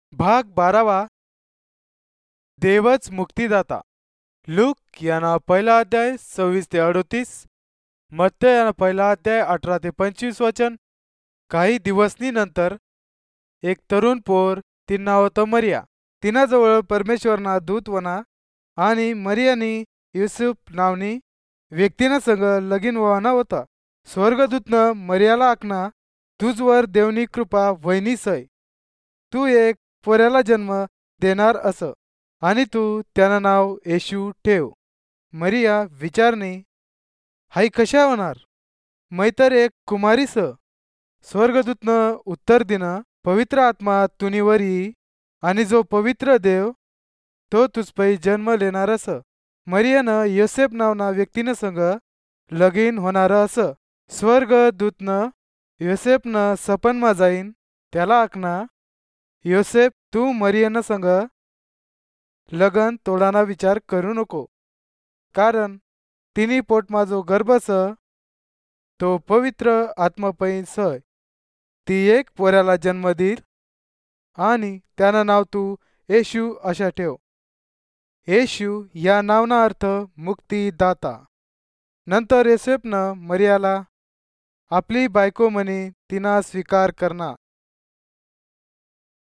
भाग 12वा. देवच मुक्तीदाता. लूक यांना पहिला अध्याय 26 ते 38. मत्तय यांना पहिला अध्याय 18 ते 25 वचन. काही दिवसनी नंतर एक तरुण पोर तिन नाव होतं मरिया. तिनाजवळ परमेश्वरना दूत वना आणि मरियानी युसुफ नावनी व्यक्तीना संग लगीन व्हावाना होता. स्वर्गदूतनं मरियाला आखना, तुझवर देवनी कृपा वहिनी सय. तू एक पोऱ्याला जन्म देणार असं आणि तू त्यानं नाव येशू ठेव. मरिया विचारणी, हाई कशा होणार, मैतर एक कुमारी स. स्वर्गदूतनं उत्तर दिनं, पवित्र आत्मा तुनीवर येई आणि जो पवित्र देव तो तुझपै जन्म लेणार अस. मरियानं योसेफ नावना व्यक्तीनं संग लगीन होणार असं. स्वर्गदूतनं योसेफनं सपनमा जाईन त्याला आखना, योसेफ तू मरियानं संग लगन तोडाना विचार करू नको, कारण तिनी पोटमा जो गर्भस तो पवित्र आत्मपैन सय. ती एक पोऱ्याला जन्म देईल आणि त्यानं नाव तू येशू अशा ठेव. येशू या नावना अर्थ मुक्तीदाता. नंतर योसेफनं मरियाला आपली बायको म्हणी तिना स्वीकार करना.